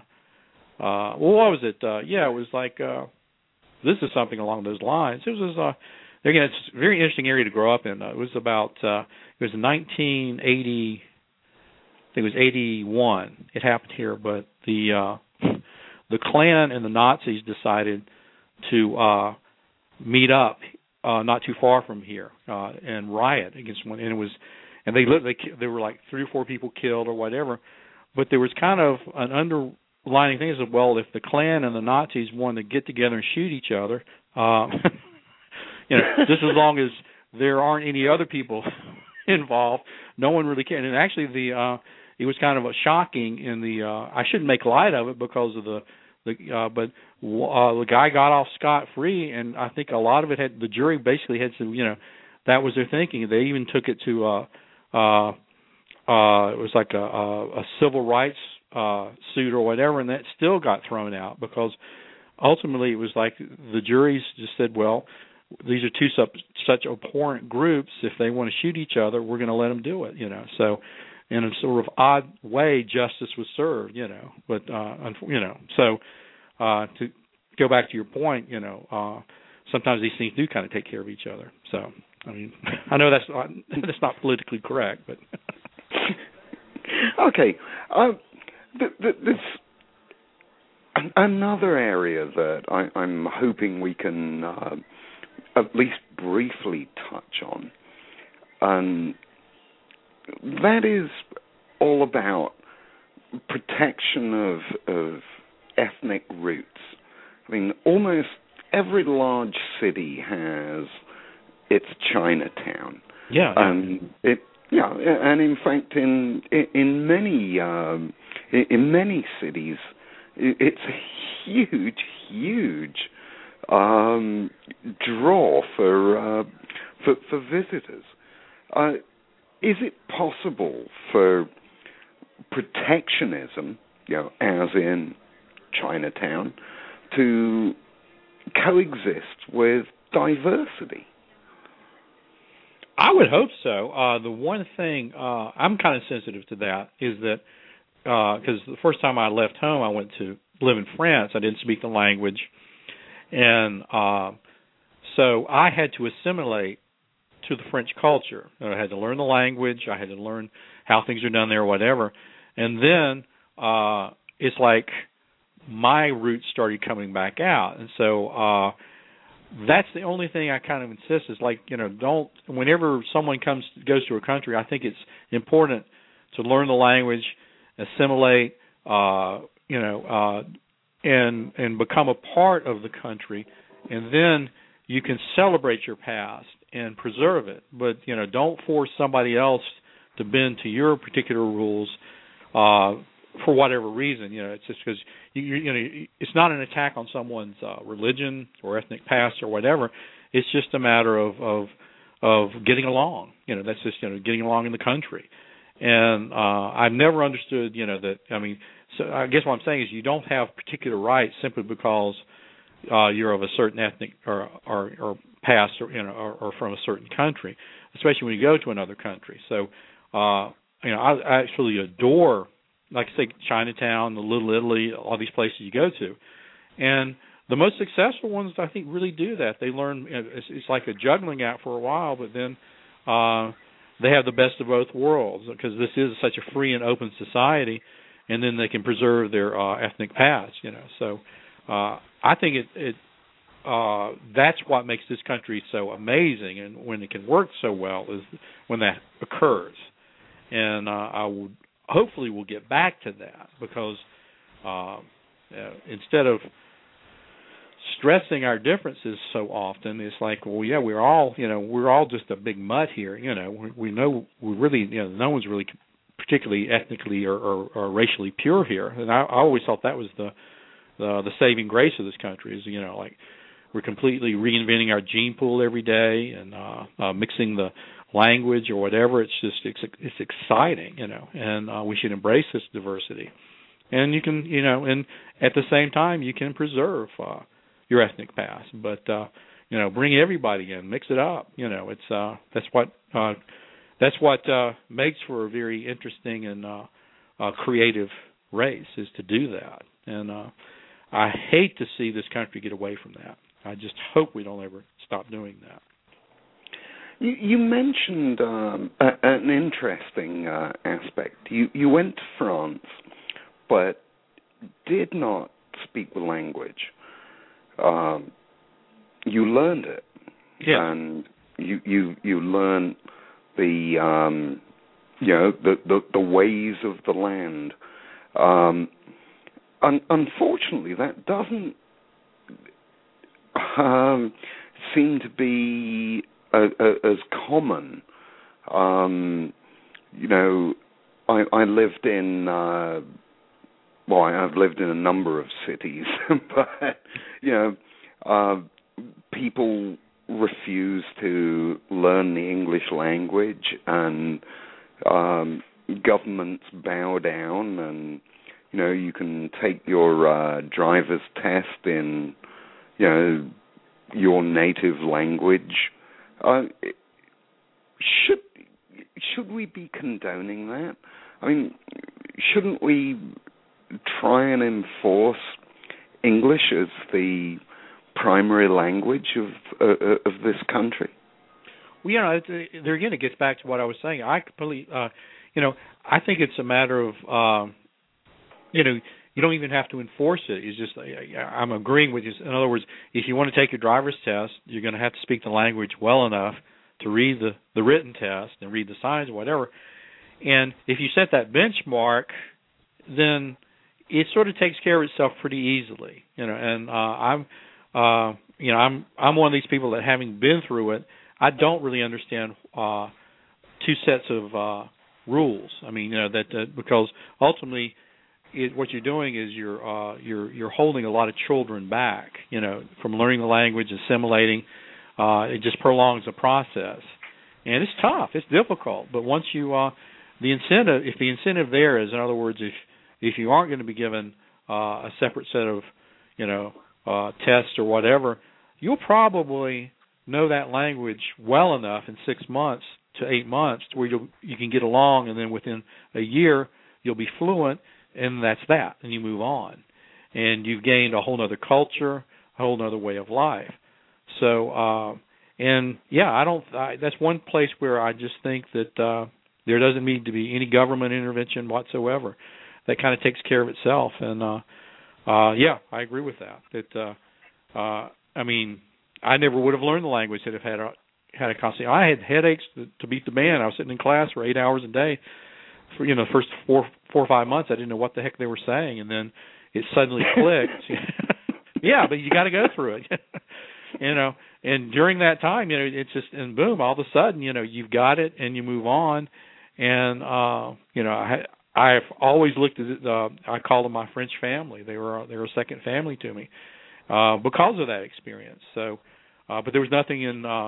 C: uh, well, what was it? Uh, yeah, it was like, uh, this is something along those lines. It was, uh, again, it's a very interesting area to grow up in. Uh, it was about, uh, it was nineteen eighty. I think it was eighty-one. It happened here, but the uh, the Klan and the Nazis decided to uh, meet up uh, not too far from here uh, and riot against one. And it was, and they lived. They there were like three or four people killed or whatever. But there was kind of an underlining thing is that, well, if the Klan and the Nazis wanted to get together and shoot each other, uh, you know, just as long as there aren't any other people involved, no one really cared. And actually, the uh, it was kind of a shocking in the. Uh, I shouldn't make light of it because of the, the uh, but uh, the guy got off scot free, and I think a lot of it had the jury basically had some, you know, that was their thinking. They even took it to uh, uh, uh, it was like a, a, a civil rights uh, suit or whatever, and that still got thrown out because ultimately it was like the juries just said, well, these are two sub, such abhorrent groups. If they want to shoot each other, we're going to let them do it, you know. So, in a sort of odd way, justice was served, you know. But uh, you know, so uh, to go back to your point, you know, uh, sometimes these things do kind of take care of each other. So, I mean, I know that's not, that's not politically correct, but
B: okay. Uh, th- th- this another area that I, I'm hoping we can. Uh, at least briefly touch on. Um, that is all about protection of, of ethnic roots. I mean, almost every large city has its Chinatown.
C: Yeah.
B: Um, it, yeah, and in fact, in in many um, in many cities, it's a huge, huge Um, draw for, uh, for for visitors. Uh, is it possible for protectionism, you know, as in Chinatown, to coexist with diversity?
C: I would hope so. Uh, the one thing uh, I'm kind of sensitive to that is that because uh, the first time I left home, I went to live in France. I didn't speak the language, and uh, so I had to assimilate to the French culture. I had to learn the language. I had to learn how things are done there, whatever. And then uh, it's like my roots started coming back out, and so. Uh, That's the only thing I kind of insist is like, you know, don't, whenever someone comes, goes to a country, I think it's important to learn the language, assimilate, uh, you know, uh, and, and become a part of the country. And then you can celebrate your past and preserve it. But, you know, don't force somebody else to bend to your particular rules, uh, for whatever reason. You know, it's just because you, you know it's not an attack on someone's uh, religion or ethnic past or whatever. It's just a matter of, of of getting along. You know, that's just you know getting along in the country. And uh, I've never understood. You know that. I mean, so I guess what I'm saying is you don't have particular rights simply because uh, you're of a certain ethnic or or, or past or you know or, or from a certain country, especially when you go to another country. So uh, you know, I, I actually adore. Like I say, Chinatown, the Little Italy, all these places you go to. And the most successful ones, I think, really do that. They learn, it's, it's like a juggling act for a while, but then uh, they have the best of both worlds because this is such a free and open society, and then they can preserve their uh, ethnic past, you know. So uh, I think it, it uh, that's what makes this country so amazing, and when it can work so well is when that occurs. And uh, I would hopefully we'll get back to that because uh, uh, instead of stressing our differences so often, it's like, well, yeah, we're all, you know, we're all just a big mutt here. You know, we, we know we really, you know, no one's really particularly ethnically or, or, or racially pure here. And I, I always thought that was the, the the saving grace of this country is, you know, like we're completely reinventing our gene pool every day and uh, uh, mixing the language or whatever. It's just it's it's exciting, you know, and uh, we should embrace this diversity. And you can, you know, and at the same time you can preserve uh, your ethnic past, but uh, you know, bring everybody in, mix it up. You know, it's uh, that's what uh, that's what uh, makes for a very interesting and uh, uh, creative race is to do that. And uh, I hate to see this country get away from that. I just hope we don't ever stop doing that.
B: You, you mentioned um, a, an interesting uh, aspect. You, you went to France, but did not speak the language. Um, you learned it,
C: yes.
B: and you you you learned the um, you know the, the the ways of the land. Um, un- unfortunately, that doesn't um, seem to be a, a, as common. Um, you know, I, I lived in. Uh, Well, I've lived in a number of cities, but, you know, uh, people refuse to learn the English language, and um, governments bow down, and, you know, you can take your uh, driver's test in, you know, your native language. Uh, should should we be condoning that? I mean, shouldn't we try and enforce English as the primary language of uh, of this country?
C: Well, you know, it, there again, it gets back to what I was saying. I completely, uh, you know, I think it's a matter of, um, you know, you don't even have to enforce it. It's just, I'm agreeing with you. In other words, if you want to take your driver's test, you're going to have to speak the language well enough to read the, the written test and read the signs or whatever. And if you set that benchmark, then it sort of takes care of itself pretty easily, you know. And uh, I'm, uh, you know, I'm I'm one of these people that, having been through it, I don't really understand uh, two sets of uh, rules. I mean, you know, that uh, because ultimately, it, what you're doing is you're uh, you're you're holding a lot of children back, you know, from learning the language, assimilating. Uh, it just prolongs the process, and it's tough. It's difficult, but once you uh, the incentive, if the incentive there is, in other words, if if you aren't going to be given uh, a separate set of, you know, uh, tests or whatever, you'll probably know that language well enough in six months to eight months to where you you can get along, and then within a year you'll be fluent, and that's that, and you move on, and you've gained a whole other culture, a whole other way of life. So, uh, and yeah, I don't. I, that's one place where I just think that uh, there doesn't need to be any government intervention whatsoever. That kind of takes care of itself, and uh, uh, yeah, I agree with that. That uh, uh, I mean, I never would have learned the language that if had a had a constant. I had headaches to, to beat the band. I was sitting in class for eight hours a day for you know the first four four or five months. I didn't know what the heck they were saying, and then it suddenly clicked. Yeah, but you got to go through it. You know, and during that time, you know, it's just, and boom, all of a sudden, you know, you've got it and you move on. And, uh, you know, I, I've always looked at it, uh, I call them my French family. They were, they were a second family to me, uh, because of that experience. So, uh, but there was nothing in, uh,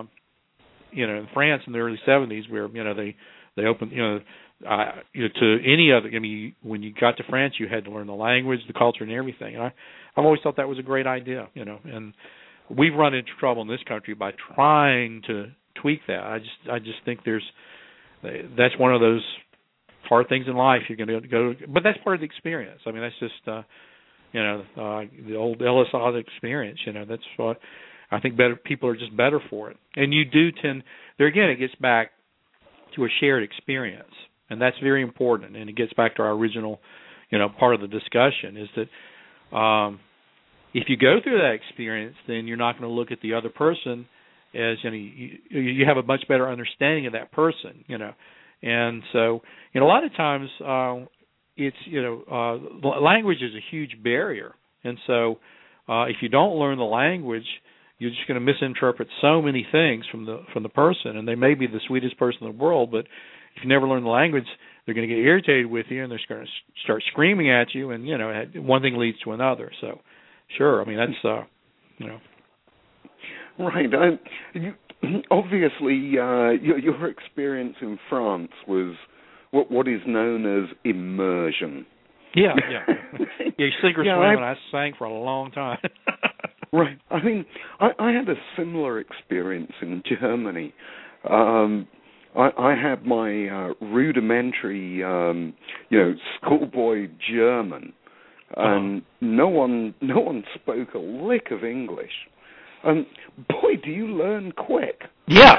C: you know, in France in the early seventies where, you know, they, they opened, you know, uh, you know, to any other, I mean, when you got to France, you had to learn the language, the culture, and everything. And I, I've always thought that was a great idea, you know, and we've run into trouble in this country by trying to tweak that. I just, I just think there's, that's one of those hard things in life. You're going to go, but that's part of the experience. I mean, that's just, uh, you know, uh, the old Ellis Isle experience. You know, that's what I think. Better people are just better for it. And you do tend there again. It gets back to a shared experience, and that's very important. And it gets back to our original, you know, part of the discussion is that. Um, If you go through that experience, then you're not going to look at the other person as, you know, you, you have a much better understanding of that person, you know. And so, you know, a lot of times uh, it's, you know, uh, language is a huge barrier. And so uh, if you don't learn the language, you're just going to misinterpret so many things from the from the person. And they may be the sweetest person in the world, but if you never learn the language, they're going to get irritated with you, and they're going to start screaming at you. And, you know, one thing leads to another. So. Sure, I mean that's uh, you know,
B: right. I, you, obviously, uh, your, your experience in France was what what is known as immersion.
C: Yeah, yeah, yeah. Sink or
B: yeah,
C: swim,
B: I,
C: and I sang for a long time.
B: Right. I mean, I, I had a similar experience in Germany. Um, I, I had my uh, rudimentary, um, you know, schoolboy German. And uh-huh. no one, no one spoke a lick of English. And boy, do you learn quick!
C: Yeah,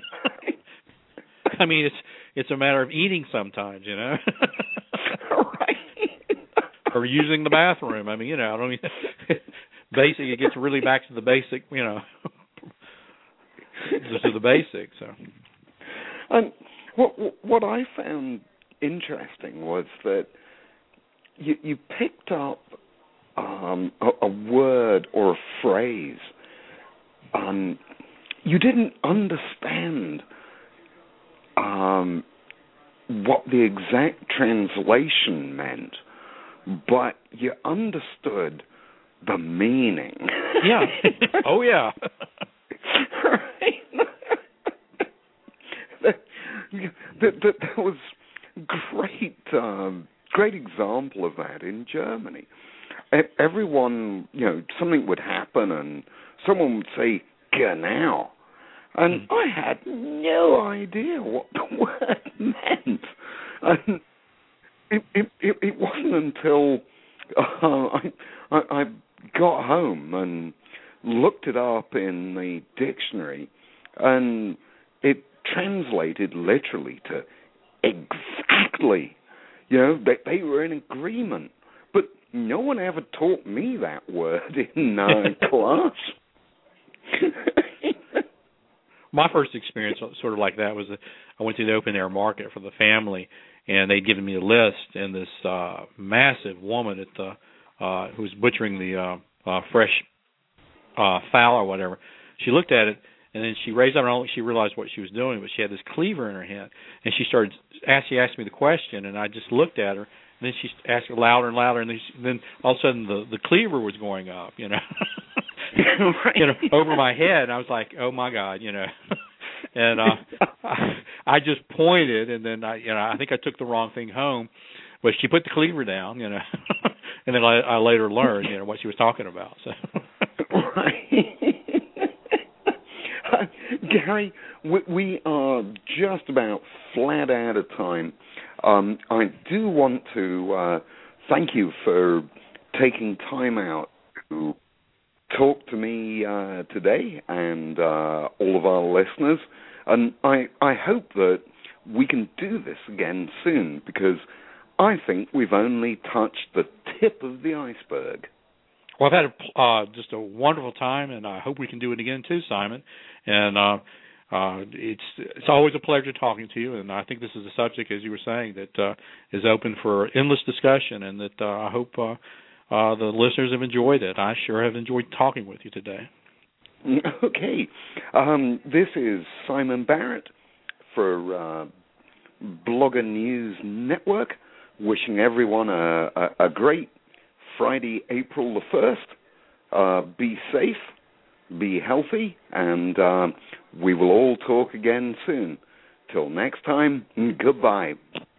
C: I mean, it's it's a matter of eating sometimes, you know,
B: right?
C: Or using the bathroom. I mean, you know, I don't mean basic. It gets really back to the basic, you know, just to the basics. So,
B: and what what I found interesting was that. You, you picked up um, a, a word or a phrase, and you didn't understand um, what the exact translation meant, but you understood the meaning.
C: Yeah. Oh, yeah.
B: Right. that, that, that, that was great. Um, Great example of that in Germany. Everyone, you know, something would happen and someone would say, "Genau," and mm. I had no idea what the word meant. And it, it, it, it wasn't until uh, I, I, I got home and looked it up in the dictionary, and it translated literally to exactly. You know, they, they were in agreement. But no one ever taught me that word in uh, class.
C: My first experience sort of like that was I went to the open-air market for the family, and they'd given me a list, and this uh, massive woman at the uh, who was butchering the uh, uh, fresh uh, fowl or whatever, she looked at it, and then she raised up, and I don't think she realized what she was doing, but she had this cleaver in her hand, and she started, asked, she asked me the question, and I just looked at her, and then she asked it louder and louder, and then, she, then all of a sudden the, the cleaver was going up, you know,
B: right.
C: you know, over my head, and I was like, oh my God, you know, and uh, I, I just pointed, and then I, you know, I think I took the wrong thing home, but she put the cleaver down, you know, and then I, I later learned, you know, what she was talking about. So,
B: right. Gary, we, we are just about flat out of time. Um, I do want to uh, thank you for taking time out to talk to me uh, today and uh, all of our listeners. And I, I hope that we can do this again soon, because I think we've only touched the tip of the iceberg.
C: Well, I've had a, uh, just a wonderful time, and I hope we can do it again too, Simon. And uh, uh, it's it's always a pleasure talking to you. And I think this is a subject, as you were saying, that uh, is open for endless discussion, and that uh, I hope uh, uh, the listeners have enjoyed it. I sure have enjoyed talking with you today.
B: Okay, um, this is Simon Barrett for uh, Blogger News Network, wishing everyone a, a, a great Friday, April the first. Uh, be safe, be healthy, and uh, we will all talk again soon. Till next time, goodbye.